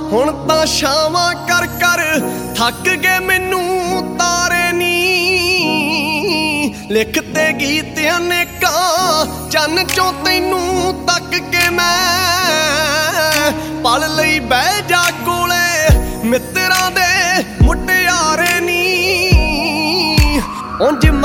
ਹੁਣ ਤਾਂ ਛਾਵਾਂ ਕਰ ਕਰ ਥੱਕ ਗਏ ਮੈਨੂੰ ਤਾਰੇ ਨੀ। ਲਿਖਤੇ ਗੀਤ ਅਨੇਕਾਂ ਚੰਨ ਚੋਂ ਤੈਨੂੰ ਤੱਕ ਕੇ ਮੈਂ ਪਲ ਲਈ ਬਹਿ ਜਾ ਕੋਲੇ ਮਿੱਤਰਾਂ ਦੇ ਮੁਟਿਆਰੇ ਨੀ। ਉਂਝ